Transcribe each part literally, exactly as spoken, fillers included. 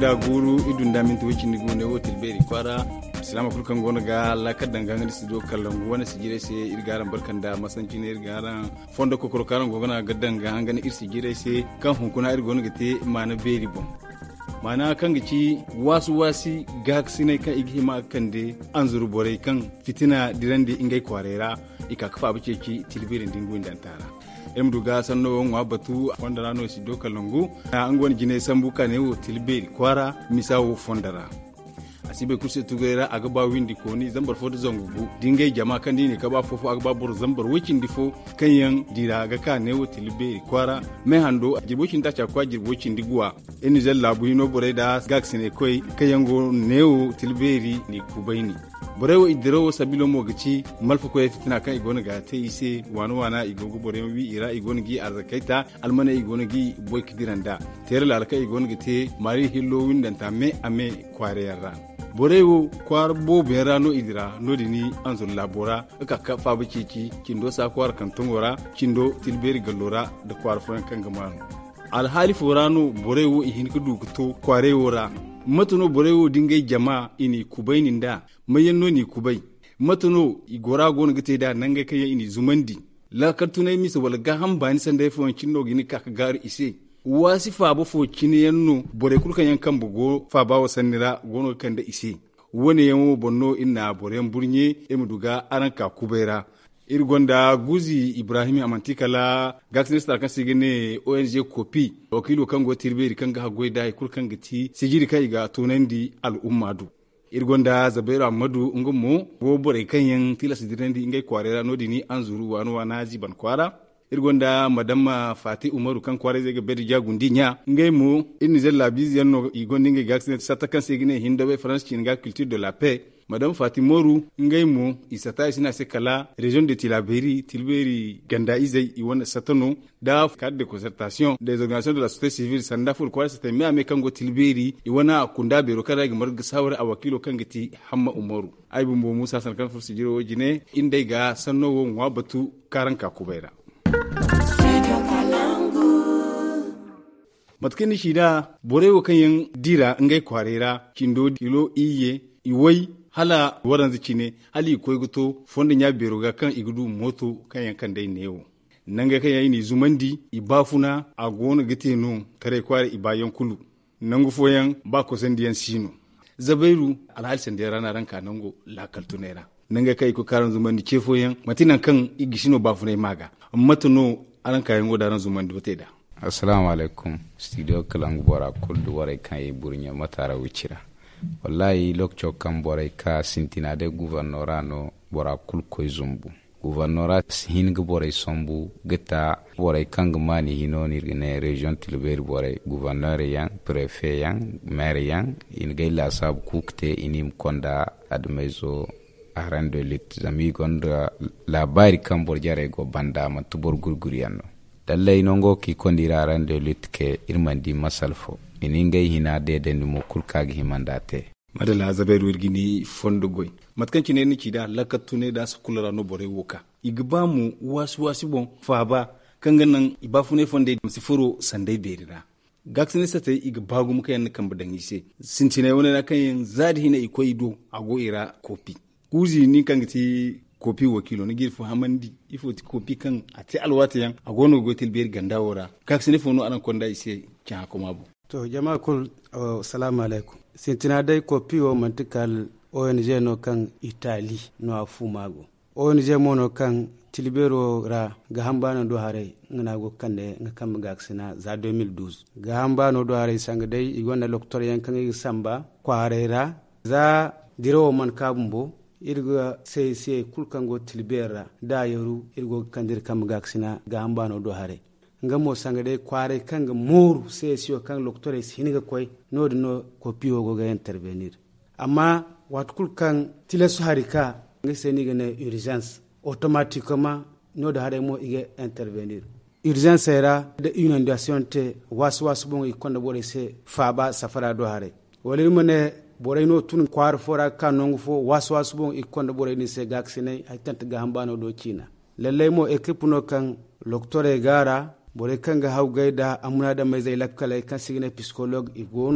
irgonda guru idunda min to wicin gune wotel beri kwara salama kulkan gona ga lakar dangan studio kallon wani sigire sai irgaran barkanda masanci ne irgaran fonda kokoro karan gona ga danga hangani irsi gire sai kan hunkuna irgona gite mana beri bon mana kan gici wasu wasi gaksine kan igihima kan de anzuru bore kan fitina dirande ingai kwarera ika kafa abuce ki tilbirin dingun dantara emdu ga sanno wa batu wanda rano si do kalongu an gon gine sambuka ne wo tilbiri kwara misawo fondara asibe kurse tugera aga ba windi ko ni zambar fodo zangugu dingay jama kan dini ka ba fofo aga ba bur zambar wicin difo kanyan dira ga ka ne wo tilbiri kwara me hando jirbocin ta cha kwa jirbocin diguwa eni zalla bu hino bore da gaksine koy kayango ne wo tilbiri ni kubaini borewo idiro sabilo mogici malfa ko fitina kan igona ga te ise wanu wana igogo borewo wi ira igona gi arzakaita almana igona gi boy kidiranda tere la alka igona gi te mari hillo windanta me ame kware yarra borewo kwar bo bera no idira no dini anzur labora ka ka fa bicici kindo sa kwar kan tungora kindo tilberi gallora da kwar furan kan gamanu alhali forano borewo ihin kudu kuto kware wora matuno borewo dingay jama ini kubainin da mayanno ni kubai matuno igora gon gite da nanga kay ini zumandi la kartunay misa wala ga hambani sande fo cinno gini kaka gar ise wasi fa bo fo ciniyanno bore kulkan yankan bugo fa ba wasannira gono kan da ise wone yamo bonno inna bore burnye emuduga aranka kubaira irgonda guzi ibrahim amantikala gaxnista kan sigine O N G kopi wakilo kango tirberi kanga hagoida ikul kanga ti sigiri kai ga tonandi al ummadu irgonda zabairu amadu ngumo go bore kanyen tilas dirandi ingai kwarera nodini anzuru wanu wanaji ban kwara irgonda madamma fati umaru kan kware zega bedi jagundinya ngai mu inni zella bizianno igondi ngai gaxnesta sata kan sigine hindobe france cinga culture de la paix madame Fatimoru ngai mu isata isina se kala région de Tilaberi Tilberi ganda izai iwana satano da cadre de concertation des organisations de la société civile sanda ful kwara c'était me ame kango Tilberi iwana kunda bero kada ga marga sawara a wakilo kangati hamma umaru ai bumbo musa san kan fursi jiro wajine indai ga sanno won wa batu karanka kubaira matkini shida borewo kanyen dira ngai kwarera kindo dilo iye iwai hala waran zici ne hali koy guto fonda nya bero ga kan igudu moto kan yankan dai newo nanga kan yayi ni zumandi ibafuna a gona gite no tare kware ibayan kulu nangu foyan ba ko sandiyan sino zabairu alhal sandiyara na ranka nango la kaltunera nanga kai ko karan zumandi ce foyan matinan kan igishino bafuna maga matuno aranka yango da ran zumandi woteda. Assalamu alaikum studio kalangu bora kuldu wara kan yi burnya matara wucira wallahi lokcho kan bora ka sintina de gouvernorano bora kul koy zumbu gouvernora hin go bora sombu geta bora kan mani hinoni ne region Tilberi bora gouverneur yang préfet yang maire yang in gaila sab kukte inim konda admezo aran de lit zami gonda labari kan bor jare go banda ma tubor gurguriano dallay nongo ki kondira aran de lit ke irmandi masalfo iningay hina de den mo kulkagi himandate madala zabairu wirgini fondo goy matkanci ne ni kida lakatune da su kulara no bore woka igbamu wasu wasu bon faba kanganan ibafune fonde msifuro sandai berira gaksine sate igbagu muka yan kan badan ise sintine wona na kan zadi hina ikoido ago ira kopi kuzi ni kangiti kopi wakilo ni girfo hamandi ifo ti kopi kan ati alwata yan agono gotel ber gandawora gaksine fono anan konda ise kya komabo. To jama'a kul uh, salamu alaikum sintina dai kopi o mantikal O N G no kan Itali no afumago O N G mono kan Tilbero ra gahamba do hare ngana go kande ngakam gaksina za deux mille douze gahamba no do hare sang dai igona docteur yan kan samba kwarera za diro man kabumbo irga sai sai kulkango Tilbera da yoru irgo kandir kam gaksina gahamba no do hare ngamo sangade kware kanga moru sesio kan docteur siniga koy no no kopio go ga intervenir amma watkul kan tilesu harika ngi seniga ne urgence automatiquement no da hare mo ige intervenir urgence era de inondation te waswas bon ikonda bore se faba safara do hare wala mone bore no tun kwar fora kanongo fo waswas bon ikonda bore ni se gaksine ay tante ga hambano do china lalle mo equipe no kan docteur gara bore kanga haw gayda amuna da mai zai lakkala kan sigine psychologue igono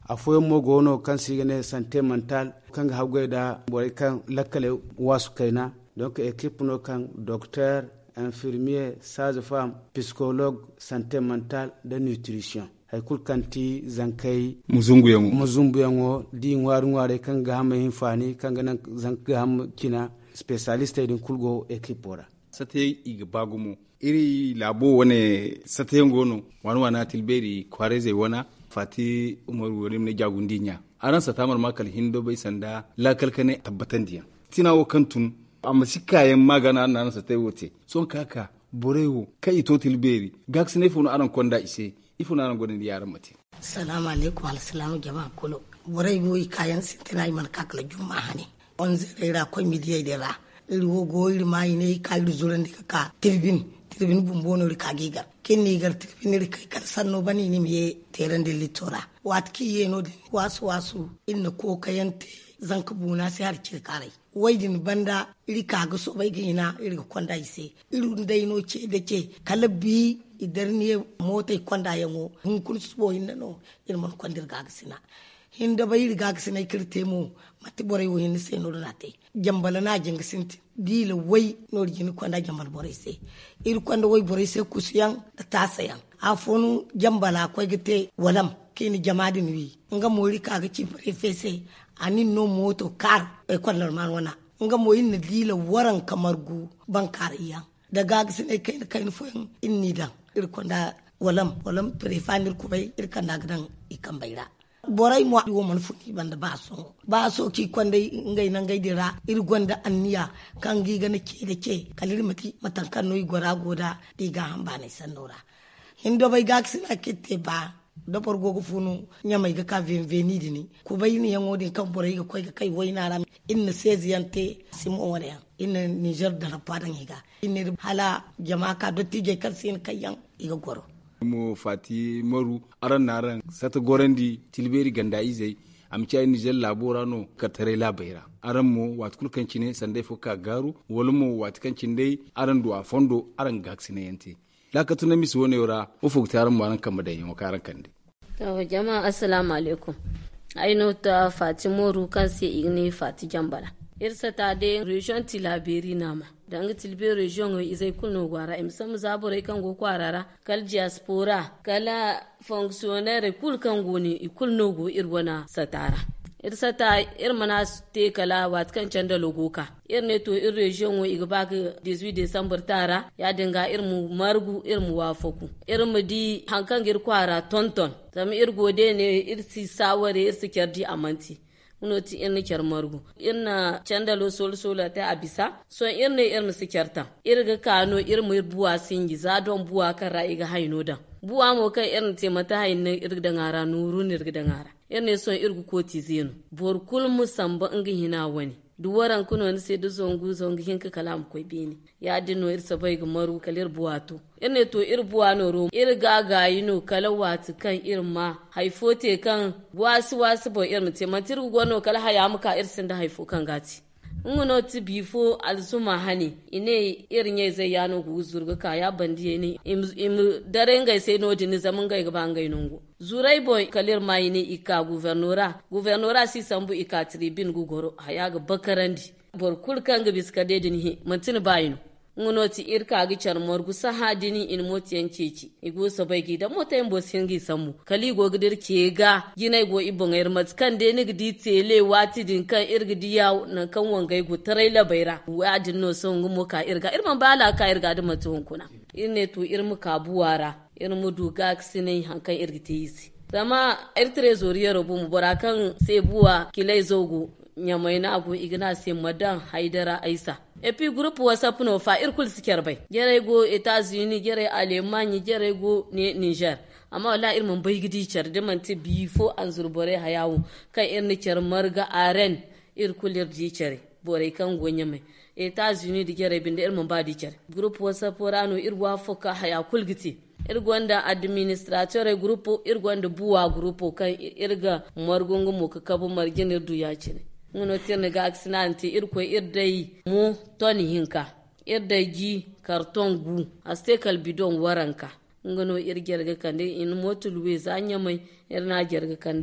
afoyo mo gono kan sigane santé mentale kan hawgay da boy kan lakkale wasu kaina donc équipe no kan docteur infirmier sage-femme psychologue santé mentale de nutrition hay kul kanti zankay muzungu yango muzumbu yango di ngwaru ngware kan ga ham hinfani kan ga zanka ham kina spécialiste din kulgo équipe ora sate iga bagumo iri labo wane sate ngono wani wana tilberi kwareze wana fati umaru wani ne jagundinya aran satamar makal hindo bai sanda la kalkane tabbatan diya tinawo kantun amma sikayen magana nan sate wote son kaka borewo kai to tilberi gaksine funu aran konda ise ifuna aran godin yaran mate assalamu alaikum assalamu jama'a kulo borewo kayan sintina man kakala juma hani on zera ko midiyai dera iri wogo iri mai ne kai zurandi ka tirbin tirbin bumbono ri kagiga kinni gar tirbin ri kai kar sanno bani ni me terande litora watki yeno de wasu wasu inna ko kayante zanka buna sai har kir karai waidin banda iri kaga so bai gina iri konda ise iri dai no ce da ce kalabi idar ne mota konda yango hun kun so hinna no iri man kondir gaga sina hinda bai riga ga sina kirte mu mati bore wo hinna sai no nate jambala na jinga sinti dila wai no jini konda jambal bore sai iri konda wai bore sai kusiyan da tasayan afonu jambala ko gite walam kini jamadin wi nga mori kaga ci prefese ani no moto kar e konda man wana nga mo inna dila waran kamargu bankariya da gaga sina kai kai fo inni dan iri konda walam walam prefanir ko bai iri kanda gadan ikan bayra borai mo wo man futi banda baso baso ki konde ngai nan ngai dira ir gonda anniya kan gi gane ke da ke kalir mati matan kan noy gora goda diga hamba ne sanora hindo bai gaksi na kette ba do por gogo funu nyamai ga ka veni dini ku bai ni yango din kan borai ga koi ga kai waina ram inna seziyante simo wala inna Niger da rapadan higa inna hala jama'a ka dotti je kalsin kayan iga goro mo fati maru aran naran sata gorandi tilberi ganda izai amci ai Niger laborano ka tare labaira aran mo wat kulkan cine sandai foka garu wala mo wat kan cinde aran do afondo aran gaksine yante lakatu na misu wone ora o fukta aran mo aran kan madan yo karan kande to jama'a assalamu alaikum ai no ta fati moru kan sai igni fati jambala irsa ta de region tilaberi nama danga tilbe region o izai kulno gwara imsam zabore kan go kwarara kal diaspora kala fonctionnaire kul kan goni ikulno go irwana satara irsa ta irmana te kala wat kan canda logoka irne to ir region o igba ga dix-huit december tara ya dinga irmu margu irmu wafoku irmu di hankan gir kwara tonton zam irgode ne irsi saware irsi kerdi amanti unoti irni kyar margu irna candalo sol sola ta abisa so irne irni sikyarta irga kano irmu buwa singi za don buwa kan ra'i ga haino dan buwa mo kai irni te mata haino irga da ngara nuru ne irga da ngara irne so irgu koti zenu bor kul musamba inga hina wani duwaran kuno ni sai duzongu zongu hinka kalam koi bini ya dino irsa bai ga maru kalir buwato irne to ir buwano ro ir gaga yino kala watu kan irma haifote kan wasu wasu bo irma te matir gono kala haya muka irsin da haifo kan gati ngono ti bifo alzuma hani ine irin zai yano gu zurga ka ya bandiye ne im dare ngai sai no dini zaman ngai gaba ngai nungu zurai boy kalir mai ne ika guvernora guvernora si sambu ika tribin gu goro haya ga bakarandi bor kulkan ga biska de dini mantin bayino ngono ti irka gi char morgu saha dini in moti yankeci igo so bai gi da mota en bosingi samu kali go gidir ke ga ginai go ibon er mat kan de ni gidi tele wati din kan irgidi ya na kan wangai go trailer baira wa din no so ngumo ka irga irman bala ka irga da matun kuna irne to irmu ka buwara irmu duga sinai hankan irgiti yisi zama ir trezorier bu mu barakan sai buwa kilai zogo nyamai na go igna sai madan haidara aisa epi groupe whatsapp no fa irkul siker bai gere go Etats-Unis gere Allemagne gere go ne Niger amma wala irman bai gidi char de man ti bifo an zurbore hayawu kan irni char marga aren irkul irdi chare bore kan gonya mai Etats-Unis di gere binde irman ba di char groupe whatsapp rano irwa foka haya kulgiti irgonda administrateur groupe irgonda buwa groupe kan irga margungu mu ka kabu margin irdu ya cine ngono terne ga accidenti irko irdai mu toni hinka irdai gi karton gu aste kal bidon waranka ngono irgerga kande in motul we zanya mai irna gerga kanda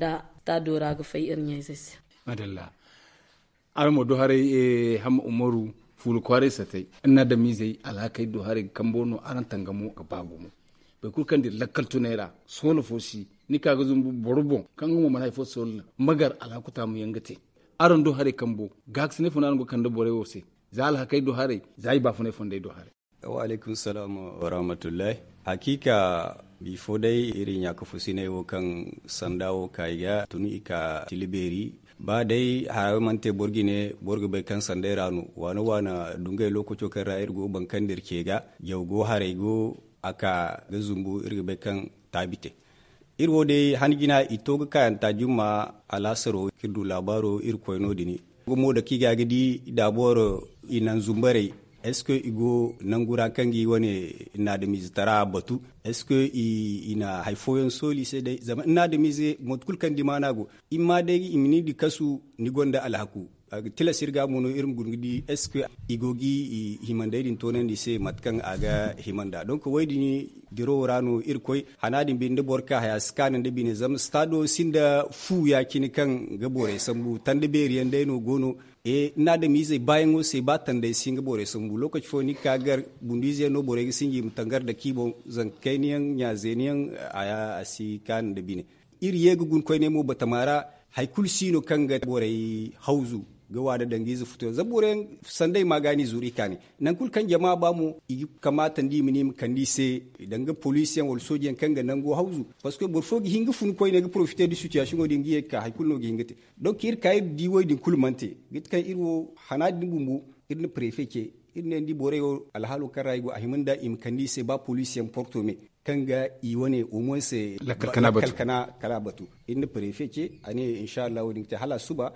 ta dora ga fai irin yayi zai madalla armo do hare e ham umaru fulu kware satai ina da mizai alakai do hare kambono aran tangamo ga babu mu be kulkan dir lakkal tunera solo fosi ni kaga zumbu borbon kan mo mana fo sol magar alakuta mu yangate aran do hare kambo gaksine funan go kanda bore wose zal hakai do hare zai ba fune fonde do hare. Wa alaikum salam wa rahmatullahi. Hakika bifo dai irin ya kafu sine wo kan sandawo kaiga tuni ka tiliberi ba dai har mante borgi ne borgi bai kan sandai ranu wani wana dungai lokaci kan ra'ayar go bankan dirke ga yaugo hare go aka ga zumbu irga bai kan tabite irwo dai hangina ito ga kan tajuma alasaro kidu labaro irkoino dini gomo da kiga gidi daboro inan zumbare est-ce que igo nangura kangi wone ina da mizitara batu est-ce que ina haifoyon soli sai dai zama ina da mize motkul kan di manago imma dai imini di kasu ni gonda alhaku tila sirga mono irum gurgudi est-ce que igogi himandai din tonen di sai matkan aga himanda donc waydi ni diro rano irkoy hanadin bin de borka haya scan de bin zam stado sinda fu ya kini kan gabore sambu tande beriyan dai no gono e na da mize bayan o se batan da singa bore sambu lokaci fo ni kagar bundize no bore singi mutangar da kibo zankeniyan nya zeniyan aya asi kan da bine iri yega gun koy ne mo batamara haikul sino kanga bore hauzu ga wada dangizu fito zaburen sandai magani zuri kani nan kul kan jama'a ba mu kamata ndi mini kan di se danga polician wal sojian kanga nan go hauzu parce que bor fogi hinga fun koy ne ga profiter du situation go dingi ka haikul no gingate donc ir kay di woy din kul mante git kay irwo hanadi bumbu irne préfet ke irne ndi bore yo alhalu karay go ahimanda im kan di se ba polician porto me kanga i wone au moins c'est la kalkana batu kalkana kala batu irne préfet ke ani inshallah wodin ta hala suba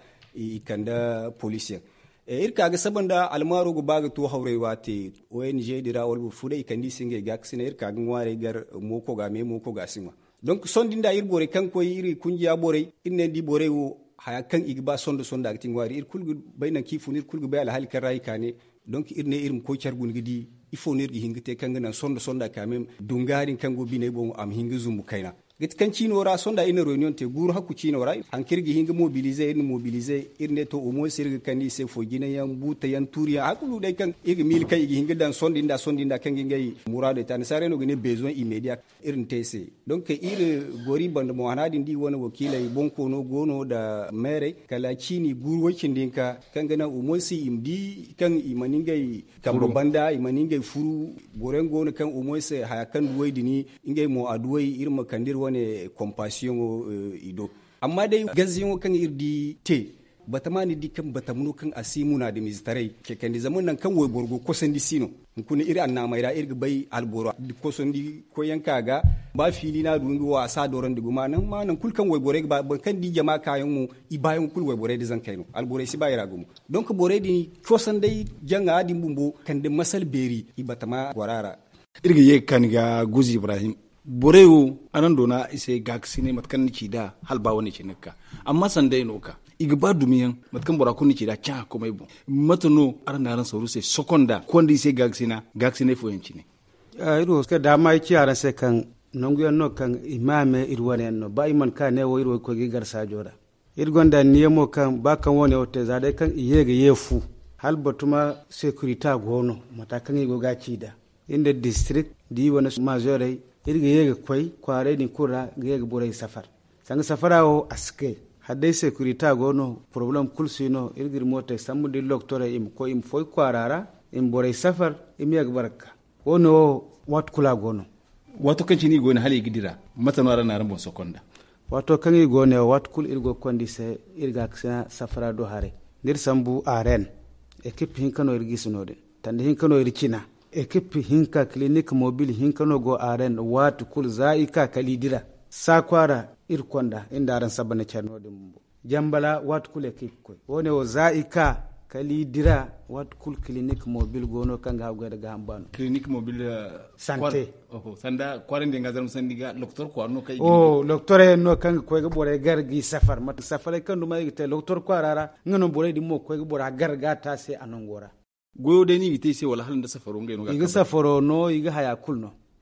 ikanda policier e irka ga sabanda almaro go baga to hawrewa te O N G dira wal fude ikandi singe gaksina irka ga ngware gar moko ga me moko ga sinwa donc sondinda ir bore kan ko iri kungiya bore inne di bore wo haya kan igba sondo sonda ga tingwari ir kulgu bayna kifu ir kulgu bayal hal karai kane donc irne irim ko chargun gidi ifo nir gi hingite kan ngana sondo sonda kamem dungari kan go bine bo am hingu zumbu kaina git kan cinora sonda ina reunion te guru haku cinora an kirgi hinga mobiliser in mobiliser irne to o mo sirga kandi se fo gina yan buta yan turiya hakulu dai kan igi mil kai igi hinga dan sondi nda sondi nda kan ngai murade tan sare no gine besoin immédiat irin tese donc ir gori band mo hanadi ndi wona wakila bonko no gono da mere kala cini guru wakin dinka kan gana o mo si imdi kan imaningai kambo banda imaningai furu gorengo no kan o mo se haya kan duwaidini ngai mo aduwai irma kandir wane compassion uh, ido amma dai gaziyo kan irdi te batamani di kan batamuno kan asimuna da mizitarai ke kan di zaman nan kan woy borgo kosan di sino kuni iri anna mai da irga bai alboro di kosan di ko yanka ga ba fili na dungi wa sa doran di guma nan ma nan kul kan woy bore ba kan di jama kayan mu i bayan kul woy bore di zan kaino albore si bayira gumu donc bore di kosan dai janga di bumbo kan de masal beri i batama warara irga ye kan ga guzi ibrahim borewo anan dona ise gaksine matkan ci da halba wani ci nakka amma sandai noka igba dumiyan matkan bora kunni ci da kya komai bo matano aran naran sauru se seconda kondi ise gaksina gaksine fo yanci ne a iro ska da mai ci ara se kan nongu yanno kan imame irwane no ba iman ka ne wo iro ko gigar sa jora irgonda niyemo kan ba kan woni ote zade kan iyege yefu hal batuma security gono matakan igo gaci da inda district di wona majore irga yega koy kware ni kura yega boray safar sanga safara o aske hadde security gono problem kulsino irgir mota sammu di doctore im ko im foy kwarara im boray safar im yega baraka wono wat kula gono wato kanci ni gona hali gidira matano ara naran bon sokonda wato kangi gone wat kul irgo kondi se irga ksena safara do hare ndir sambu aren equipe hinkano irgisnode tande hinkano irkina ekipi hinka clinic mobile hinka no go aren watu kul zaika kalidira sakwara irkonda inda ran sabana charnode mumbo jambala watu kul ekip ko wone o zaika kalidira watu kul clinic mobile gono kanga go daga hambano clinic mobile uh, santé oh sanda kwarende ngazam sandiga docteur ko no kay oh docteur no kanga ko ga bore gargi safar mat safare kandu may te docteur ko arara ngano bore di mo ko ga bore garga ta se anongora goyo de ni vite se wala halin da safaro ngai no ga iga safaro no iga haya kulno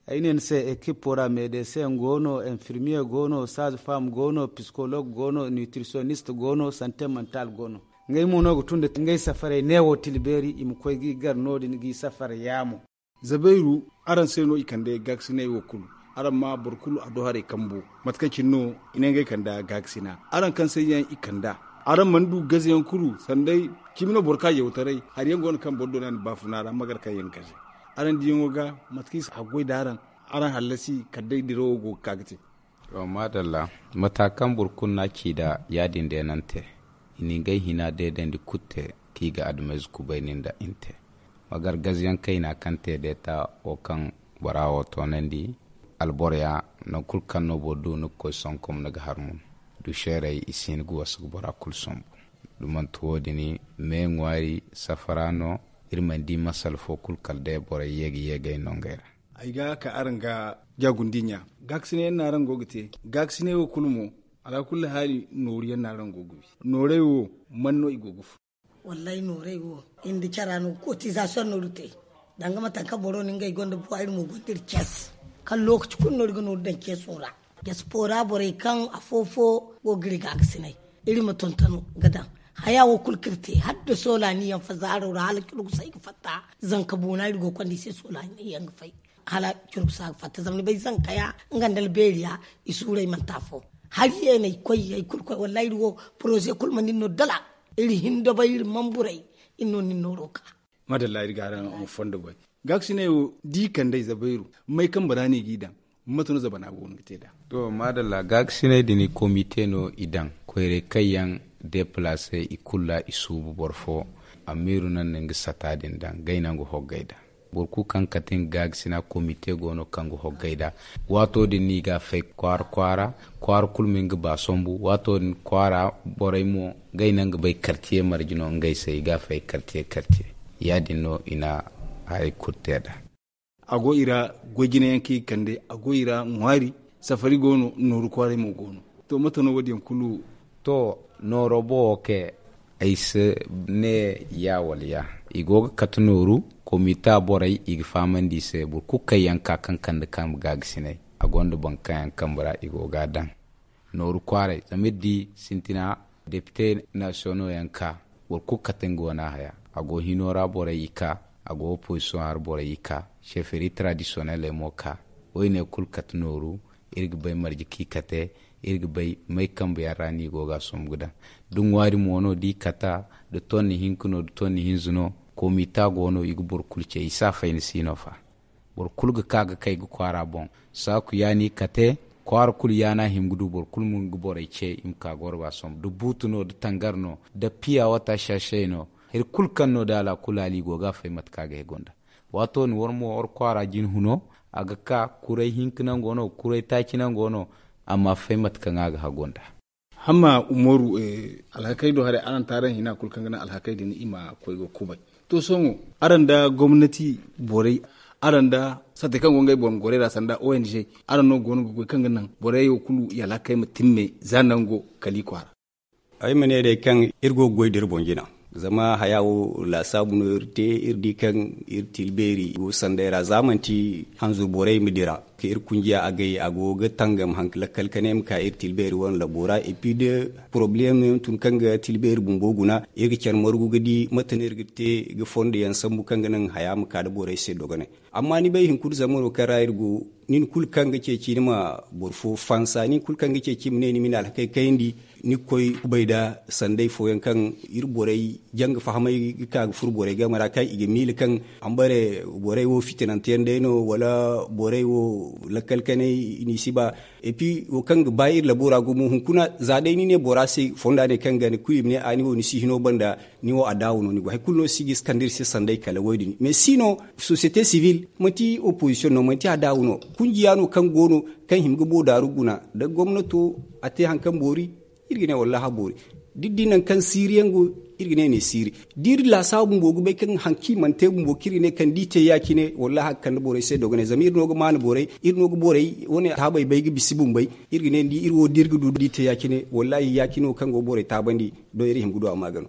ainen se équipe pora médecin gono infirmier gono sage femme gono psychologue gono nutritionniste gono santé mentale gono ngay mo no tunde ngay safare newo tilberi im koy gi gar nodi gi safare yamo zabairu aran seno ikande gaksine wo kulu aran ma burkulu ado hare kambo matkancin no inenge kanda gaksina aran kan sai yan ikanda aran mandu gaziyan kulu sandai kimino burka yewtarai har yango on kan boddo nan bafunara magar kan yankaje aran diyo ga matkis agoi daran aran halasi kadai diro go kagte o madalla matakan burkun na ki da yadin da nante ini gai hina de den di kutte ki ga admez ku bainin da inte magar gaziyan kai na kante de ta o kan barawo tonendi alborya no kulkan no bodu no ko sonkom naga harmun du shere isin gu wasu bora kulsom du man tuwodini me ngwari safarano irman di masal fo kulkal de bora yegi yegi nongera aiga ka aranga jagundinya gaksine na rango gite gaksine wo kulmu ala kulli hali noriyan na rango gubi norewo manno igoguf wallahi norewo indi charano cotisation no rute danga mata ka boro ninga gonda bu ayir mu gondir kes kan lokaci kun no rigono dan kesora diaspora bore kan afofo go giri gaksine iri matontano gadan haya wo kulkirte hadda sola ni yan fazaro ra halkiru sai ka fatta zan ka bona rigo kwandi sai sola ni yan fai hala kiru sa fatta zamni bai zan kaya ngandal beriya isurai mantafo har yene koy ay kulko wallahi rigo projet kulman no dala iri hindo bayir mamburai inno ni noroka madalla rigaran on fondo boy gaksine o di kan dai zabairu mai kan barani gidan matuno zabana go ngite da to madalla gaksine dini comité no idan koyre kayan déplacer ikulla isubu borfo amiru nan ngi satadin dan gaynango hoggayda borku kan katin gagsina comité gono kango hoggayda wato din ni ga fe kwar kwara kwar kulminga ba sombu wato din kwara boraymo gaynanga bay quartier marjino ngay sey ga fe quartier quartier yadino ina ay kurteda ago ira gogine yanki kande ago ira ngwari safari gono noru kware mo gono to matono wodi kulu to norobo ke aise ne ya waliya igoga katnoru komita borai ig famandi se bur kuka yanka kan kan da kan gagsine agonda bankan kambara igoga dan noru kware zamidi sintina député national yanka bur kuka tengona haya ago hinora borai ka ago opposition har borai ka chefferie traditionnelle moka oyne kul katnoru irg bay marji kikate irga bay may kambe yarani goga somguda dum wari mono di kata de tonni hinkuno de tonni hinzuno komita gono igbor kulce isa fayni sinofa bor kulga kaga kay gu kwara bon sa ku yani kate kwar kul yana himgudu bor kul mun gbore ce imka gorba som du butuno de tangarno de piya wata shasheno her kul kanno dala kulali goga fay mat kaga he gonda wato ni wormo or kwara jin huno aga ka kurai hinkina gono kurai takina gono amma fai matkan aga hagonda hamma umoru e alhakaido hare anan taran hina kulkan gana alhakaidi ni ima koygo kubai to songo aranda gwamnati borai aranda sate kan gongai bon gorera sanda O N G arano gono go kan ganan borai yo kulu ya lakai mutimme zanango kali kwara ay mene de kan irgo goydir bongina zama hayawo la sabuno irte irdi kan irtilberi go sandera zamanti hanzur borai midira ke ir kungiya agay ago ga tangam hankla kalkanem ka irtilberi won labora et puis de problème tun kanga tilberi bumboguna irgi cer morgu gadi mataner gite ga fonde yan sambu kanga nan hayam ka da borai se dogane amma ni bay hin kur zamano kara irgo nin kul kanga ce cinima borfo fansa nin kul kanga ce cimne ni minal kay kayndi ni koy ubayda sandai foyan kan ir borai jang fahamai ka fur borai ga mara kai ige mil kan ambare borai wo fitinantende no wala borai wo lakal kanai ni siba et puis wo kan bayir labora go mu hunkuna zadai ni ne borase fonda ne kan ga ni kuyi ne ani wo ni sihino banda ni wo adawo no ni go hay kulno sigi skandir se sandai kala woydi mais sinon société civile mati opposition no mati adawo no kunjiyano kan gono kan himgo bo daruguna da gwamnato ate hankan bori irgine wallahi bori diddinan kan siriyango irgine ne siri dir la sabu mbogu be kan hanki man te mbo kirine kan dite yakine wallahi kan bore se dogane zamir nogo man bore ir nogo bore woni tabay baygi bisibum bay irgine di irwo dirgu du dite yakine wallahi yakino kan go bore tabandi do iri himgudo amagano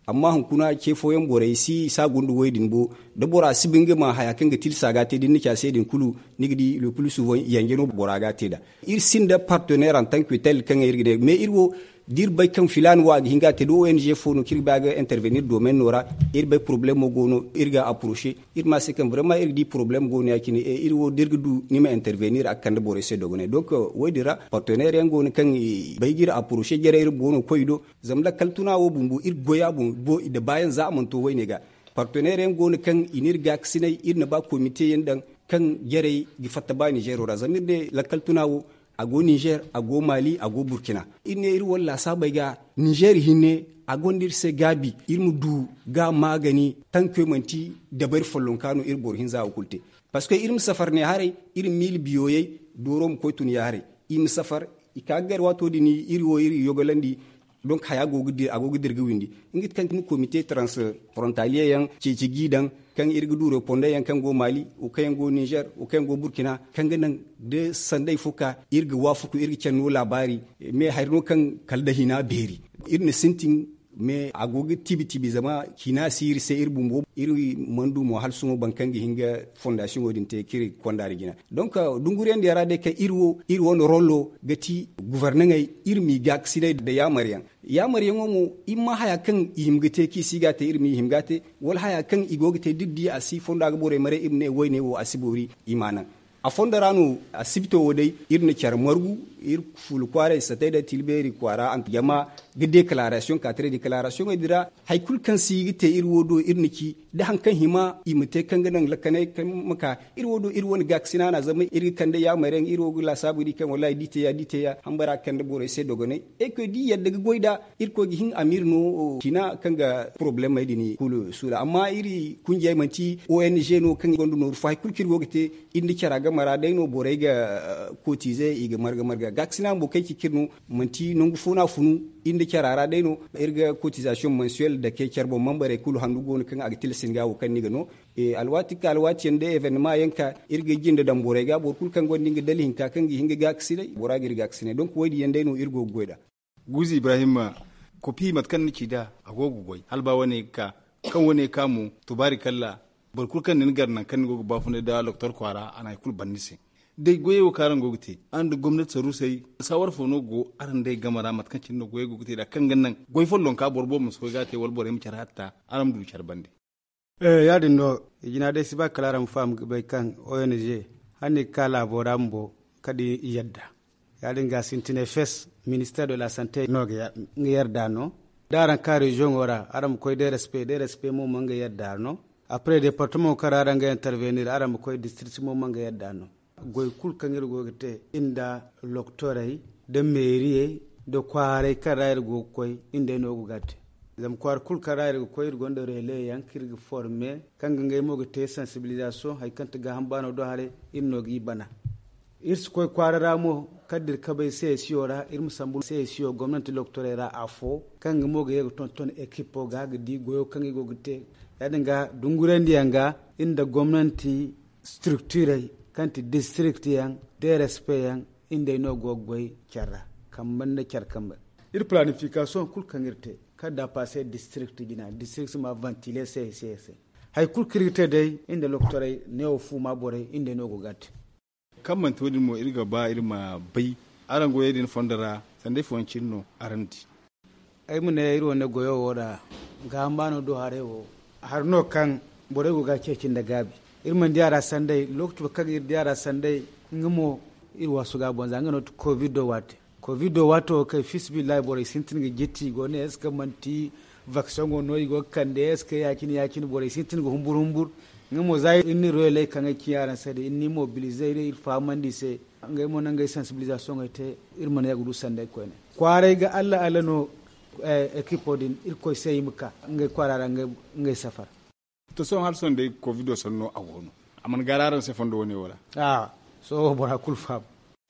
amma hunkuna ke foyen borai si sa gundu waydin bo da bora sibinge ma haya kan ga tilsa ga te din nika sai din kulu nigdi le plus souvent yangeno bora ga te da ir sinda partenaire en tant que tel kan irgide mais irwo dir bay kan filan wa hinga te do O N G fono kirba ga intervenir domaine nora ir bay problème mo gono irga approcher ir ma c'est kan vraiment ir di problème gono yakini e irwo dirga du ni ma intervenir akkan de bore se dogone donc wodira partenaire yang gono kan bay gira approcher gere ir bono koydo zamla kaltuna wo bumbu ir goya bu bo de bayan za man to wayne ga partenaire yang gono kan inir ga sinai ir na ba comité yandan kan gere gi fatta ba Niger ora zamir de la kaltuna wo ago Niger ago Mali ago Burkina inne ir walla sabay ga Niger hinne agondir se gabi irmu du ga magani tanke manti dabar follon kanu ir bor hinza okulte parce que irmu safar ne hare ir mil biyoye dorom ko tun yare im safar ikagar wato dini ir wo ir yogolandi donc haya go gudi ago gudir gwindi ngit kan mu comité transfrontalier yang ci ci gidan kan irga du reponde yan kan go Mali o kan go Niger o kan go Burkina kan ganan de sandai fuka irga wafuku irga canu labari me hayrno kan kalda hina beri irne sintin me agoga tibi tibi zama kina siri se ir bumbo iri mandu mo halsumo bankangi hinga fondation odin te kiri kondari gina donc dungure ndi arade ka irwo irwo no rollo gati gouverneur ir mi gak side de ya mariyan ya mariyan mo imma haya kan ihimgate ki sigate ir mi himgate wal haya kan igogate diddi asi fonda ga bore mare ibne woyne wo asibori imana a fondaranu a sibto wodai irne char margu ir ful kware sate da tilberi kwara an jama de déclaration quatre déclaration edira hay kul kan sigite ir wodo irniki da hankan hima imite kan ganan lakane kan maka ir wodo ir won gaksina na zama ir kan da ya maren ir wogo la sabudi kan wallahi dite ya dite ya hambara kan da bore se dogone e ko di yadda goida ir ko hin amir no kina kan ga problème dini kulu sura amma iri kunje manti O N G no kan gondu no fa kul kir wogite indi kiraga mara dai no bore ga kotize iga marga marga gaksina bo kai kirnu manti nongu funa funu indi kyarara dai no irga cotisation mensuelle da ke kyarbo mambare kulu handu gon kan agtil singa wo kan niga no e alwati ka alwati ende evenement yanka irga jinde dam bore ga bor kul kan gondi ngi dali hinka kan gi hinga gaksine bora gi gaksine donc wodi yende no irgo goida guzi ibrahima ko pi mat kan niki da agogo goy halba wane ka kan wane kamu tubarikallah bor kul kan ningar nan kan gogo bafune da docteur kwara ana kul bannise dai goye wa karan gogute an da gwamnati saru sai sawar fono go aran dai gamara matkancin no goye gogute da kan gannan goy follon ka borbo mu so gate wal bore mu charata aram du charbande eh ya din no ina dai siba kalaram fam bai kan O N G hanni kala borambo kadi yadda ya din ga sintine fes ministère de la santé no ga yarda no daran ka region ora aram koy de respect de respect mo manga yarda no après département karara nga intervenir aram koy district mo manga yarda no goy kul kangir gogete inda loktoray de mairie de kware karayr go koy inde no gugate zam kwar kul karayr go koy gonde relais yankir go former kanga ngay mo gote sensibilisation hay kanta ga hambano do hare inno gi bana irs koy kwarara mo kadir kabay sesiora ir musambul sesio gomnati loktoray ra afo kanga mo go yego ton ton equipe ga di goyo kanga go gote yadinga dungurendi yanga inda gomnati structure kanti district yang de respect yang inde no gogboy charra kambande char kamba ir planification kul kangirte kada passer district gina district ma ventiler c'est c'est hay kul kirite day inde loktoray neo fuma bore inde no go gat kamman todin mo irga ba irma bai aran goye din fondara sande foncinno aranti ay mun ne iro ne goyo woda gambano do harewo harno kan bore go ga cecin da gabi irman diara sandai lokto kagir diara sandai ngamo irwa suga bonza ngano to covid do wat covid do wato kai fisbi library sintin ga jetti go ne eska manti vaccine go noy go kande eska yakin yakin bore sintin go humbur humbur ngamo zai inni roele kan kiyara sade inni mobiliser ir famandi se ngay mo nangay sensibilisation ngate irman yagudu sandai ko ne kware ga alla alla no equipe din ir ko sey muka ngay kwarara ngay ngay safar to son har son de covid son no awono aman gararan se fondo woni wala ah so bora kul fab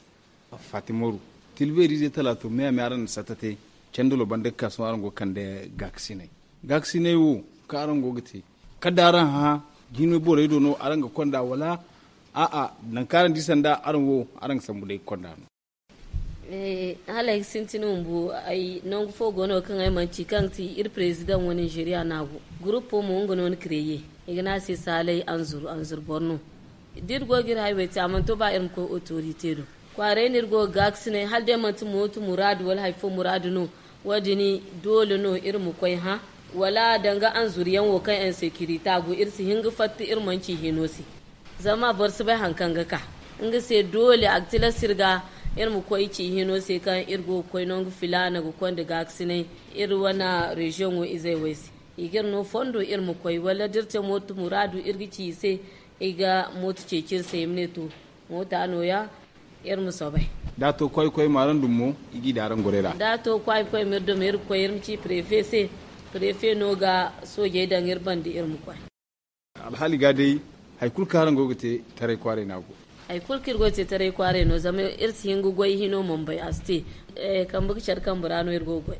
fatimoru tilberi je talato me me aran satate cendolo bande kaso aran go kande gaksine gaksine wo karan go gati kadaran ha jino bore do no aran go konda wala a a nan karan disanda aran wo aran sambude konda eh hala sintinu bu ai non fo gono kan ai manci kan ti ir president woni Nigeria nago grupo mo ngono kreye igna si salai anzur anzur borno dir go gir highway ta man to ba irin ko autorité do kware nir go gaksine halde man tu motu muradu wal haifo muradu no wadini dole no irin mu koi ha wala danga anzur yan wo kan en security go irsi hinga fatti irmanci henosi zama bar su bai hankan ga ka inga sai dole aktila sirga ir mu koi ci hino sai kan irgo koi non filana go konde gaksine ir wana region wo izai wesi igir no fondo ir mu koi wala dirte motu muradu irgi ci sai iga motu ce kir sai mne to mota anoya ir mu sobai da to koi koi maran dummo igi daran gorera da to koi koi mir do mir koi ir ci prefet sai prefet no ga soje dan ir bandi ir mu koi alhali ga dai haikul karan gogote tare kware nago ai kulkir gote tare kware no zama irsi hingu goy hino mumbai asti e kan buki char kan burano irgo goy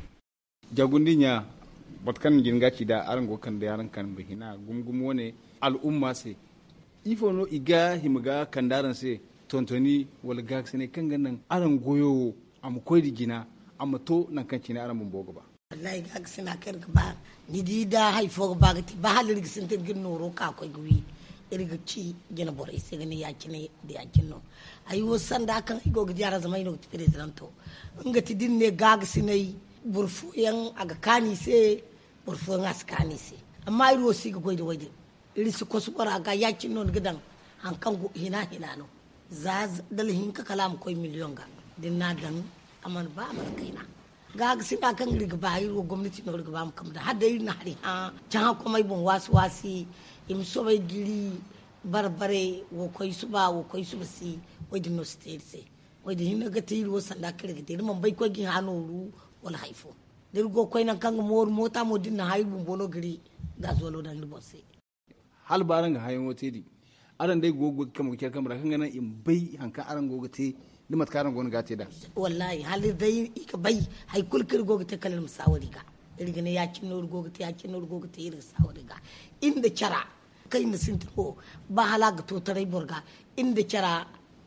jagundinya batkan ginga ci da aran go kan da yaran kan bihina gumgum wone al'umma se ifo no iga himga kandaran se tontoni wal gaksene kan ganan aran goyo am koydi gina am to nan kan cina aran mun bogo ba wallahi gaksina kar ba ni di da haifo ba gati ba halir gisin tin gin noro ka koy gwi irga ci gina bore sai gani ya kine da ya kinno ayi wo sanda kan igo ga jara zamai no presidento ngati dinne gagsinai burfu yan aga kani se burfu yan askani se amma iro si ga goyde wayde iri su ko su bara ga ya kinno gidan han kan go hina hina no za dal hin ka kalam koy million ga dinna dan aman ba man kaina gagsina kan riga ba iro gwamnati no riga ba mu kam da hadda iri na hari ha can ko mai bon wasu wasi im so bai giri barbare wo koy suba wo koy suba si wadi no state se wadi hinna ga tiri wo sanda kire ga tiri man bai ko gi hanoru wala haifo dir go koy nan kan mor mota mo dinna haibu bono giri ga zolo dan libo se hal baran ga hayin wote di aran dai gogo kam ko kamera kan nan in bai hanka aran gogo te limat karan gon gate da wallahi hal dai ka bai hay kulkir gogo te kalal musawari ga irgine ya kinno gogo te ya kinno gogo te irga sawari ga inda cara kai na sintiro ba halaga to tarai borga inda cara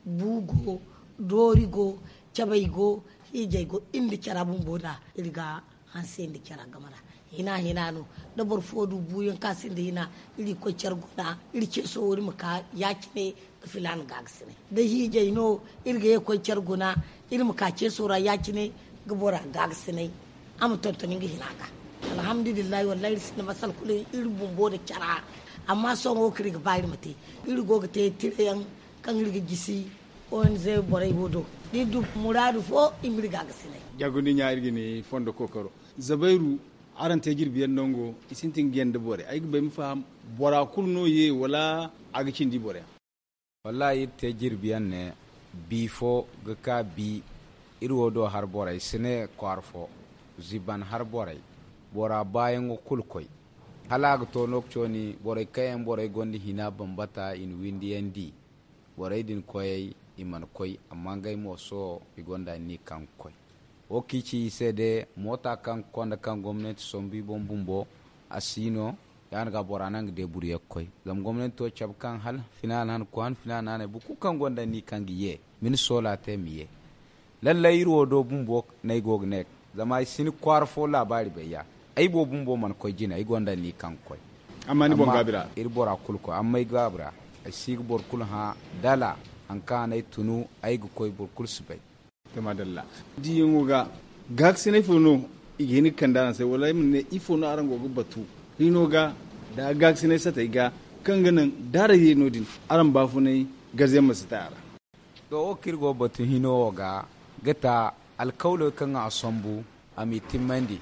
bugo dorigo cabaigo hijaigo inda cara bumboda irga hanse inda cara gamara hina hina no da bor fodu buyen kasin da hina iri ko cargona iri ke so wuri maka yakine filan gagsine da hijai no irga ko cargona iri maka ke so ra yakine gabora gagsine am tontoni ngi hinaga alhamdulillah wallahi sin masal kulli iri bumboda cara amma son o kiri ga bayar mate iri goga te tireyan kan iri gisi on zai borai bodo ni du muradu fo imri ga gasine jagundi nya irgi ni fondo kokoro zabairu aran te girbiyan nongo isintin gende bore ay be mi fam bora kulno ye wala aga cindi bore wallahi te girbiyan ne bi fo ga ka bi irwo do har bore sine kwarfo ziban har bore bora bayan kulkoy halaga to nok choni boray kayen boray gondi hina bambata in windi endi boray din koy iman koy amma ngay mo so igonda ni kan koy o kici sede mota kan konda kan gomnati sombi bombumbo asino yan ga boranang de buriye koy gam gomnati to chab kan hal final han ko han final han bu ku kan gonda ni kan giye min sola te miye lallai ro do bumbo nay gognek zama sin kwar fo labari be ya ay bo bumbo man koy jina ay gonda ni kan koy amma ni bon gabira ir bora kul ko amma ay gabra ay sig bor kul ha dala an kan ay tunu ay go koy bor kul subay tama dalla di yengoga gaksine fono igeni kandana sai wallahi mun ne ifono arango go batu hinoga da gaksine sata iga kanganan dara ye nodin aran bafunai gaze masu tara to o kirgo batu hinoga gata alkaulo kan asombu ami timmandi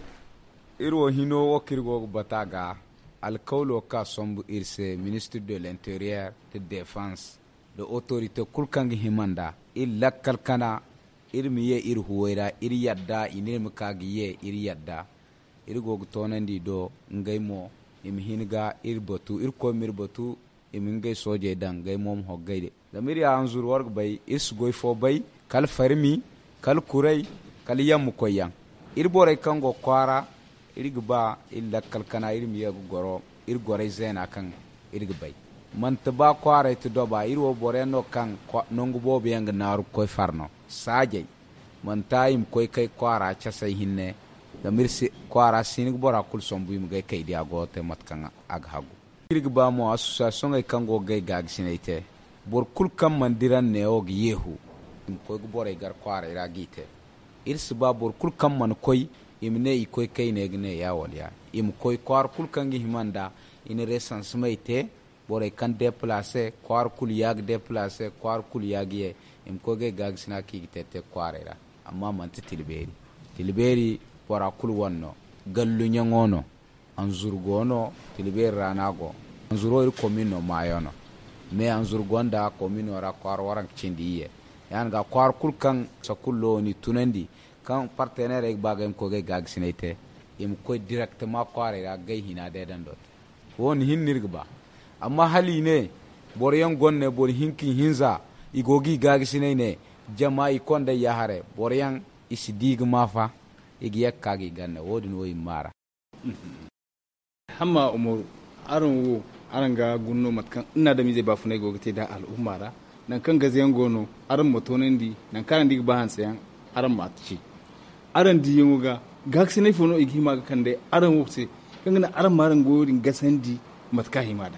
iro hino o kirgo bataga alkaulo ka sombu irse ministre de l'intérieur de défense de autorité kulkangi himanda il lakkal kana irmi ye ir huwera ir yadda inir makagiye ir yadda ir gogu tonandi do ngaymo im hinga ir batu ir ko mir batu im ngay soje dan ngay mom hoggayde damir ya anzur warg bay is goy fo bay kal farmi kal kuray kal yam ko yang ir boray kango kwara ir gba illa kal kana ir mi yagu goro ir goray zena kan ir gbay man taba kwara to doba ir wo bore no kan nongu bobe yang naru koy farno sajay man tayim koy kay kwara cha sai hinne da mirsi kwara sinig bora kul sombu im gay kay dia gote matkan ag hagu kirgi ba mo association ay kango gay gag sinete bor kul kam man diran ne og yehu im koy bora gar kwara ira gite irsi ba bor kul kam man koy imne i koy kay ne gne ya walya im koy kwar kul kangi himanda ine resans mayte bora kan déplacer kwar kul yag déplacer kwar kul yagiye im ko gay gag sina ki tete kwarera amma man tilberi tilberi wara kul wonno gallu nyangono anzurgono tilberi ranago anzuro ir komino mayono me anzurgonda komino ra kwar waran cindiye yan ga kwar kul kan sakullo ni tunandi kan partenaire ek bagam ko ge gag sinete im ko directement kwarera gay hina de dandot won hinnirgba amma hali ne boryan gonne bor hinki hinza igogi gag sinene jama'i konda yahare boryan isi dig mafa igi yakkagi ganna wodin woyi mara hamma umur aran wo aran ga gunno matkan ina da mi zai bafu ne gogite da al'ummara nan kan gaziyan gono aran motonen di nan kan dig ba han sayan aran matci aran di yungu ga gaksi ne fono igi ma kan dai aran wo se kan na aran maran gorin gasandi matka himada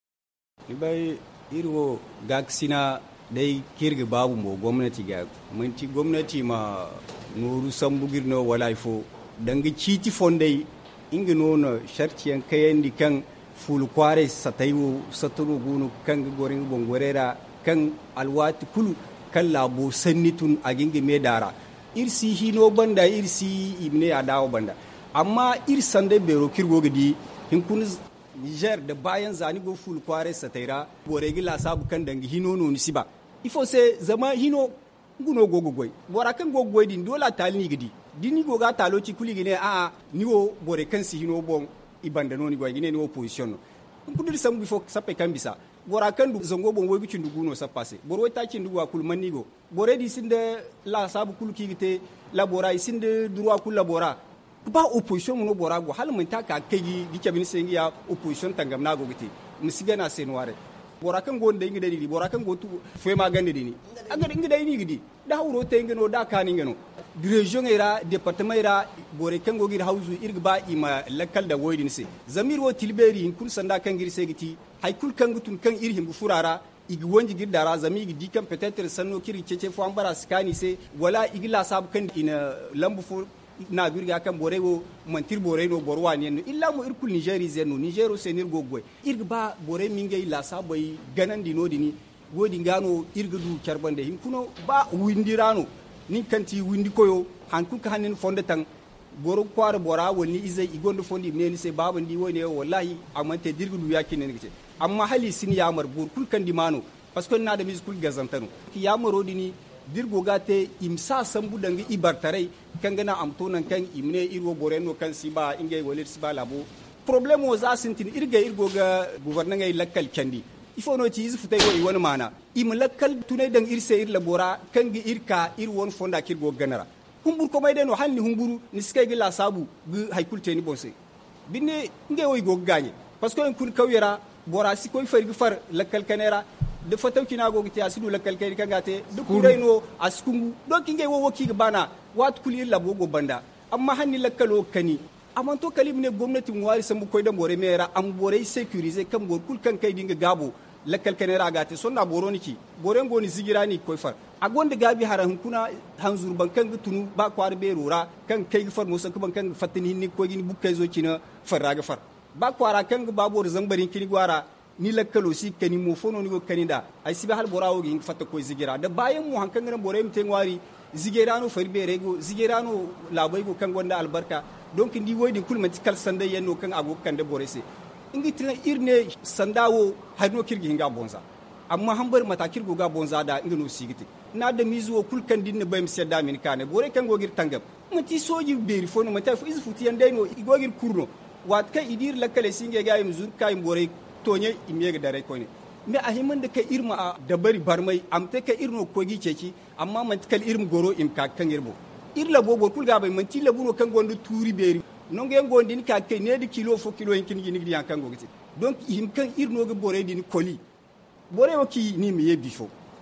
ni bai irwo gaksina dai kirga babu mo gwamnati ga manti gwamnati ma nuru sambugirno wala ifo danga citi fondai inga nono sharciyan kayandi kan ful kware satayo saturu gunu kan gorin bongorera kan alwati kulu kan labo sannitun aginge medara irsi hino banda irsi ibne adawo banda amma irsan da bero kirgo gidi hinkun Niger da bayan zani go ful kware sataira boregi la sabu kan dangi hino no ni siba ifo se zama hino nguno gogogoy bora kan gogogoy din dola talni gidi dini goga taloci kuli gine a ni wo bore kan si hino bon ibanda no ni goy gine ni opposition no kudur sam bifo sape kan bisa bora kan du zongo bon woy bici nduguno sa passé bor woy ta ci ndugu akul manigo bore di sinde la sabu kul kigite la bora isinde droit kul la bora ba opposition no bora go hal mun ta ka kegi gi cabin sengi ya opposition tangam na go giti musiga na senware bora kan go ndey ngide di bora kan go tu fe ma gande di ni agar ngide ni gidi da hawro te ngeno da kani ngeno region era département era bore kan go gir hauzu irgba ima lakal da woydin se zamir wo tilberi in kun sanda kan gir segiti hay kul kan gutun kan irhim bu furara igi wonji gir dara zami igi di kan peut-être sanno kiri cece fo ambara skani se wala igi la sab kan ina lambu fo na birga kan bore wo mantir bore no borwa ne illa mo irkul nigeri zeno nigero senir gogwe irgba bore mingay la sabai ganan dino dini wodi ngano irgudu karbande hin kuno ba windirano ni kanti windi koyo hanku ka hanin fonde tan boro kwar bora woni izai igondo fondi ne ni se baba ndi woni wallahi amante dirgudu yakine ne amma hali sin ya mar bur kul kan dimano parce que na da mis kul gazantano ki ya maro dini dirgo gate imsa sambu dangi ibartare kangana amtonan kan imne irwo boreno kan siba ingay walir siba labo problem o za sintin irga irgo ga gouvernement ay lakkal kandi ifo no ti izu futay woni woni mana im lakkal tunay dang irse ir labora kangi irka ir won fonda kirgo ganara humbur ko mayde no halni humburu ni skay gila sabu gu haykulte ni bonse binne ngey woy go gagne parce que en kun kawyera bora si koy fargi far lakkal kanera de fotaw kina go giti asidu lakkal kay kangate de kurayno askungu donc ngey wo woki bana wat kuli labo go banda amma hanni lakkalo kani amman to kalim ne gwamnati mu wari sambu koy da bore mera am bore sécuriser kam gor kul kan kay dinga gabo lakkal kanera gate sonna boroniki bore ngoni zigirani koy far agonde gabi haran kuna hanzur bankan gutunu ba kwar be rora kan kay far musa kan kan fatini ni ko gini bukkay zo kina farraga far ba kwara kan babor zambarin kini gwara ni lakkalo si kani mo fono ni go kanida ay sibe hal borawo gi fatta koy zigira da bayan mu hankan ngam bore mte ngwari zigirano farbe rego zigirano labai go kan gonda albarka donc ndi woydi kulmati kal sanda yenno kan ago kan de borese ingi tina irne sandawo hayno kirgi hinga bonza amma hambar mata kirgo ga bonza da ingi no sigiti na da mizuwo kul kan dinne bayim sedda min kane bore kan go gir tangam mati soji beri fono mata fu izfuti yandeno igo gir kurno wat ka idir lakkale singe ga yim zur kay bore tonye imyega dare koyne me ahiman da ka irma a dabari barmai amte ka irno kogi ceci amma man kal irm goro im ka kan irbo irla bobo kul ga bay man tilla buno kan gondo turi beri nonge gondi ni ka ke ne di kilo fo kilo yin kin gini di kan go giti donc him kan irno go bore din koli bore o ki ni mi yebi fo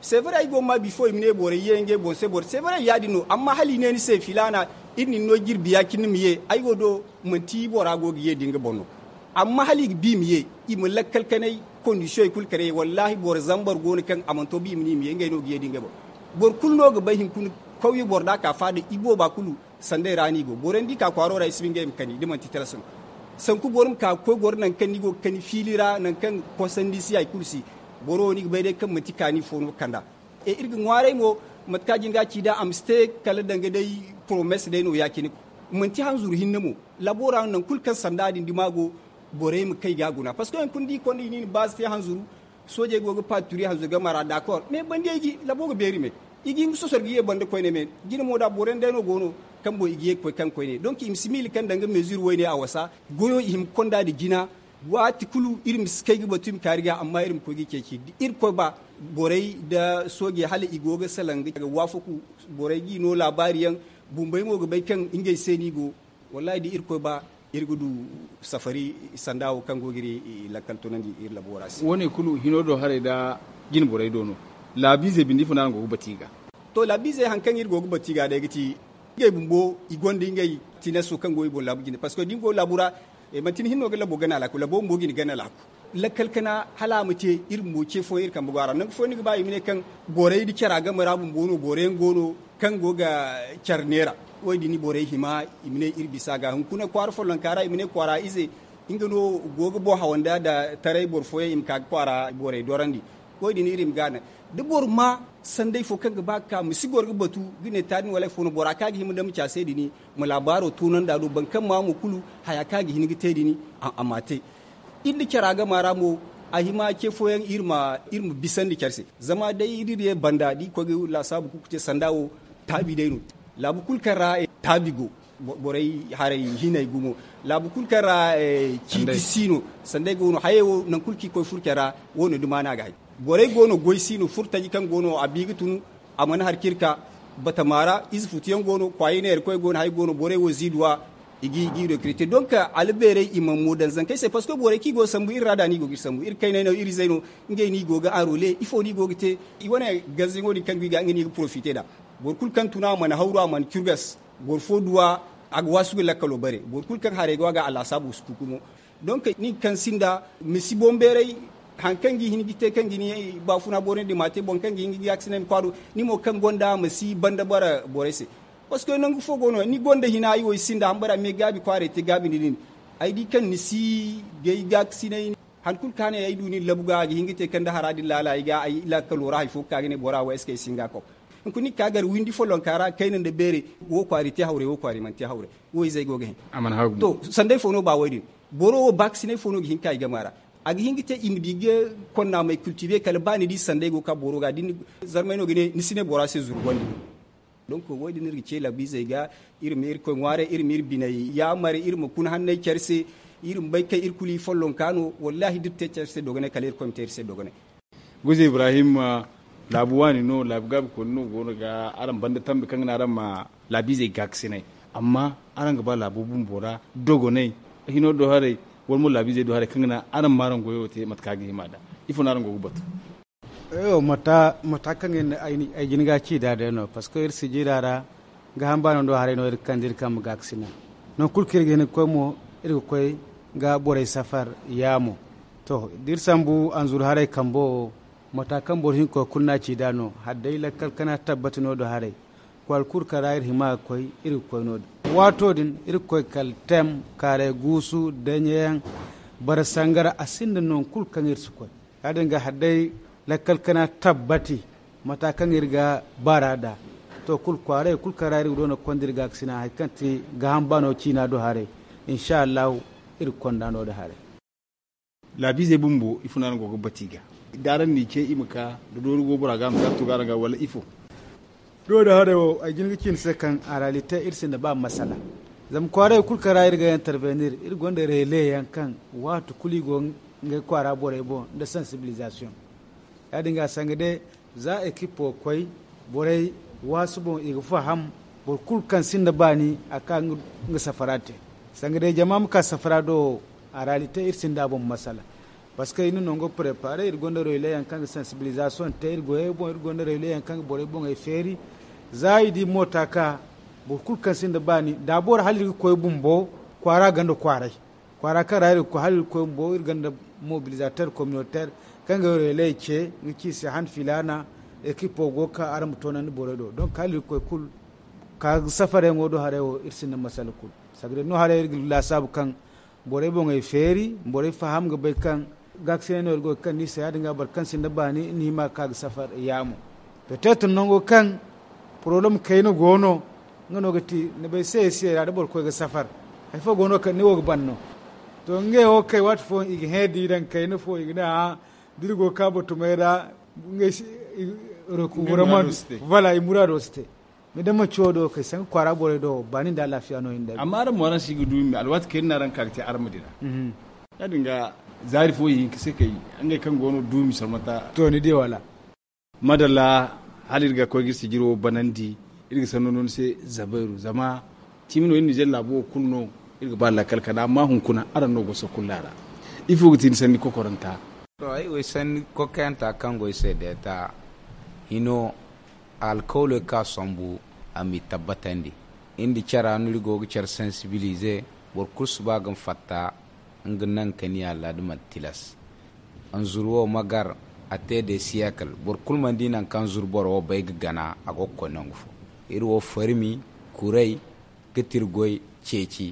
c'est vrai ay go ma before imne bore yenge bon c'est bore c'est vrai yadi no amma hali ne ni se filana inni no girbi yakin miye ay go do manti bora go giye dinga bonno amma hali bi miye imu lakkal kanai condition kul kare wallahi bor zambar go kan amanto bi mi miye ngay no giye dinga bo bor kulno go bayin kun kowi bor da ka faade ibo ba kulu sande rani go borendi ka kwaro ra isbinge im kani dimanti telasun sanku borum ka ko gor nan kan nigo kan filira nan kan kosandisi ay kursi boro ni bayde kan matikani fono kanda e irga ngware mo matka jinga ci da amste kala danga dai promise dai no yakini manti hanzur hinnamo labora nan kulkan sandadi dimago bore mu kai gaguna parce que kun di kon ni base te hanzuru soje gogo paturi hanzu ga mara d'accord mais bandeji labogo beri me igi ngi sosor giye bande koyne men gina moda boren deno gono kambo igi ko kan koyne donc im simili kan danga mesure woyne awasa goyo im konda di gina wati kulu irim skaygi batum kariga amma irim ko gi keki ir ko ba borei da soge hali igoga salanga ga wafuku borei gi no labariyan bumbay mo ga bay kan ingay seni go wallahi di ir ko ba irgudu safari sandawo kan gogiri lakkal tonandi ir laborasi woni kulu hinodo hare da gin borei dono labize bindi funa go batiga to labize hankan ir go batiga da giti ngay bumbo igonde ngay tinesu kan go ibo labugine parce que dingo labura e mantin hinno gala bo gana la ko labo mo gini gana la ko lakkal kana hala mute ir mo ce fo ir kan bugara nan fo ni ba yimine kan borei di kera ga marabun bono bore ngono kan go ga charnera wodi ni bore hima imine ir bisaga hun kuna kwar fo lankara imine kwara ize ingano gogo bo hawanda da tarai bor fo im ka kwara bore dorandi wodi ni irim gana de bor ma sandai fo kan ba ka musigor ga batu gine tani wala fo no bora ka gi himu dam cha sai dini mu labaro tunan da do bankan ma mu kulu haya ka gi hinigi te dini amate indi kira ga mara mo ahima ke fo yan irma irmu bisandi kerse zama dai idire banda di ko ga la sabu ku te sandawo tabi dai no labu kul kara tabigo borai hare hinay gumo labu kul kara kiti sino sandai go no hayo nan kulki ko furkara wono dumana ga borai gono goisino furtaji kan gono abigitunu amana har kirka batamara izfutiyan gono kwayine er koy gono hay gono borai wo zidwa igi igi recruter donc albere imam modan zan kai c'est parce que borai ki go sambu irada ni go gi sambu ir kayna no iri zaino ngey ni go ga arole il faut ni go gite i wona gazingo ni kan ga ngeni profiter da bor kul kan tuna man hawra man kurgas bor fodua ag wasu lakalo bare bor kul kan hare go ga ala sabu skukumo donc ni kan sinda misi bombere hankangi hini gite kangi ni ba funa bore di mate bon kangi ngi accident kwado ni mo kan gonda masi banda bara borese parce que nangu fogo no ni gonda hina ayo sinda ambara me gabi kware te gabi ni ay di kan ni si gay gak sinay hankul kane ay duni labuga gi hingi te kanda haradi lala iga ay la kalora hay fo kagene bora wa eske singa ko kuni kagar windi folon kara kaynen de bere wo kwari te hawre wo kwari man te hawre wo izay go gen aman hagu to sande fono ba wadi boro vaccine fono gi hinka iga mara agi hingite imdige konna mai cultiver kala bani di sande go ka boro ga din zarmeno gine ni sine bora se zuru gondi donc wodi nirgi ce la bize ga ir mir ko ngware ir mir binay ya mare ir mo kun hanne kerse ir mbay kay ir kuli follon kanu wallahi ditte kerse dogane kala ir ko terse dogane guzi ibrahim labuwani no labgab ko no go ga aran bande tambe kan na ran ma la bize gaksine amma aran ga ba labubun bora dogone hino do hare wal mo labi zai do hare kangana anan maran goyo te matkagi himada ifo naran go gubatu yo mata mata kangen ayni ay jinga ci da de no parce que ir si jirara ga hamba no do hare no ir kandir kam gaksina no kulkir gen ko mo ir ko ga bore safar yamo to dir sambu anzur hare kambo mata kambo hin ko kunna ci da no haddai la kalkana tabbatino do hare kwal kur karair hima koy ir ko no wato din ir koy kal tem kare gusu danyen bar sangara asinda non kul kangir su koy kaden ga haddai lakkal kana tabbati mata kangir ga barada to kul kware kul karari do no kondir ga sina haykanti ga hambano cina do hare insha Allah ir kondano do hare la bize bumbo ifuna go go batiga daran ni ke imuka do do go bura ga am to garanga wala ifo do da hare o ay jinga kin sekan a realite irsin da ba masala zam kware kul karari ga intervenir ir gonde rele yankan watu kuli go nge kwara bore bo de sensibilisation ya dinga sangade za ekipo koy bore wasu bon iga faham bor kul kan sinda bani aka nga safarate sangade jama'a muka safarado a realite irsin da bon masala parce que inu nongo préparer ir gonda roile yan kan sensibilisation te ir go bon ir gonda roile yan kan bore bon e feri zaidi mota ka bo kul kan sin da bani da bor halil ko bumbo kwara ganda kwarai kwara ka rai ko halil ko bumbo ir ganda mobilisateur communautaire kan ga roile ke ngi si han filana equipe go ka aram tonan bore do donc halil ko kul ka safare ngodo hare o irsin masal kul sagre no hare la sab kan bore bon e feri bore faham ga be kan gakseno go kan ni sayad nga bar kan sin da bani ni ma ka safar yamu peut-être nongo kan problem kayno gono ngono gati ne be se se ya da bor ko ga safar ay fo gono kan ni wo banno to nge o kay wat fo igi hedi dan kayno fo igi na dirgo ka bo to mera nge roku vraiment voilà i murado ste me da ma chodo kai san kwara bore do bani da lafiya no inda amma ran mo ran sigi du mi alwat ken na ran kakti armadina mhm ya dinga zari fo yin kise kai an ga kan gono du mi salmata to ni de wala madalla halirga ko girsi jiro banandi irga sanonon se zabairu zama timino yin jella bo kunno irga balla kalkana amma hun kuna aran no go so kullara ifo gutin sanni ko koranta to ai we san ko kanta kan go se de ta hino alcool ka sombu ami tabbatandi indi cara nuri go char sensibiliser bor kursu bagam fatta ngnan kaniya laduma tilas anzurwo magar ate de siècle bor kulman dinan kan zurbor wo bay gana ago ko nangfo irwo farmi kurai getir goy ceci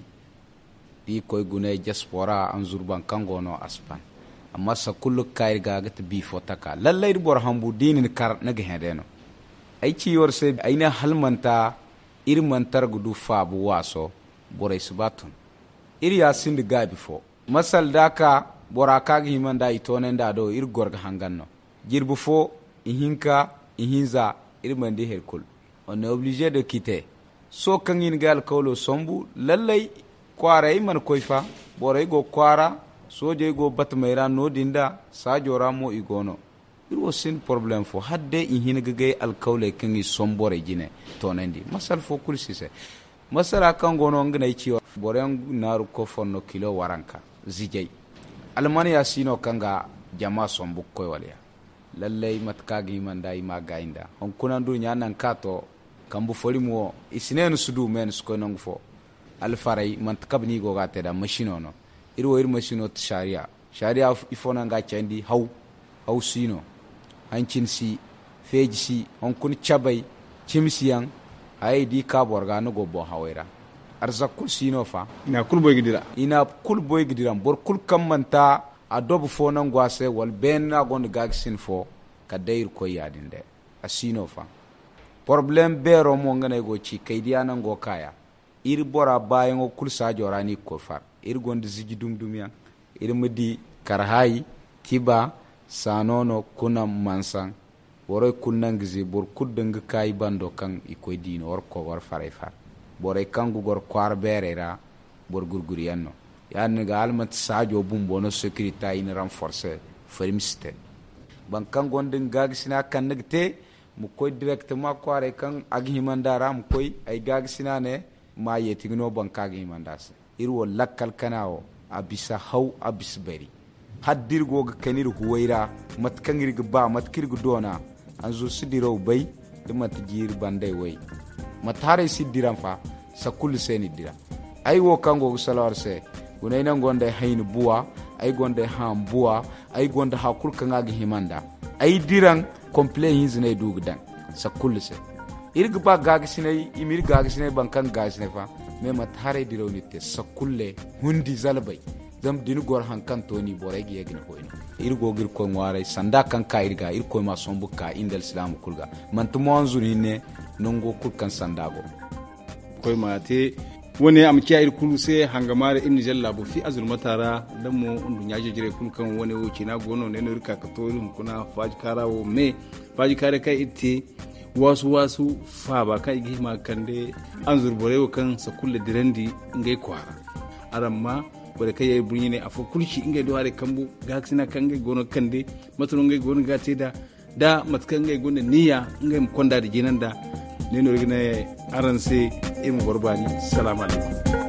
di koy gunay diaspora anzurban kangono aspan amma sa kullu kayr ga gat bi fotaka lallay bor hambu dinin kar naga hedeno ay ci yorse ayna halmanta irmantar gudu fabu waso boray subatun ir yasin de gabi fo masal daka boraka gi manda itonen da do ir gorga hanganno jirbu fo ihinka ihinza ir mandi herkul on est obligé de quitter so kangin gal kawlo sombu lallay kwara man koyfa boray go kwara soje go batmayra no dinda sajora mo igono ir wo sin problem fo hadde ihin gege al kawle kangi sombore jine tonendi masal fo kulsise masala kangono ngnay ci boren naru ko fonno kilo waranka zijay almaniya sino kanga jama sombu koy waliya lallay matkagi mandai magainda on kunandu nyanan kato kambu folimo isinen sudu men sko nongfo al faray man tkabni go gate da machino no irwo ir machino t sharia sharia ifona nga chandi haw haw sino hancin si feji si on kun chabay chimsiyan ay di ka borga no go bo hawera arzakul sino fa ina kul boy gidira ina kul boy gidira bor kul kamanta adob fo nan gwase wal ben na gon gagsin fo ka dayir ko yadinde asino fa problem bero mo ngane go ci kaydiya nan go kaya ir bora bayen kul sa jorani ko far ir gonde zigi dum dum ya ir mudi karhayi tiba sanono kuna mansan boroy kunnangizi bor kuddang kay bando kan ikoy dino war ko war faray far boroy kangu gor kwar berera bor gurguriyanno yan ga almat sajo bumbo no sécurité in renforcer fermiste ban kan gondin gagsina kan nagte mu koy directement kware kan agi mandara mu koy ay gagsina ne ma yetigno ban kagi mandas irwo lakkal kanao abisa haw abis bari haddir go kanir huwaira mat kangir ba mat kirgu dona anzo sidiro bay de mat jir banday way mat hare sidiran fa sakul seni dira ay wo kango salawar se gunayna gonde hayni buwa ay gonde ham buwa ay gonde hakul kanga gi himanda ay diran complet hinzne dugdan sakul se irga ba gagisine imir gagisine bankan gagisine fa me mat hare diro nitte sakulle hundi zalbay zam dinu gor hankan toni boray gi yegin hoyno irgo gir ko ngware sanda kan ka irga ir ko ma sombu ka indal islam kulga man to monzur hinne nongo kul kan sandago koy ma te woni am kiya ir kulu se hangamare in jalla bo fi azul matara dan mo undu nyaaje jire kul kan woni wo kina gono ne no rika ka to rum kuna faji karawo me faji kare kai itti wasu wasu fa ba kai gi ma kande anzur borewo kan sa kulle dirandi ngay kwara aramma bore kay bunyi ne afo kulki ingay do hare kambu gaksina kange gono kande matro ngay gono gate da da matkan ngay gono niya ngay m konda de jinanda ne no rigine aranse e mo gorbani assalamu alaikum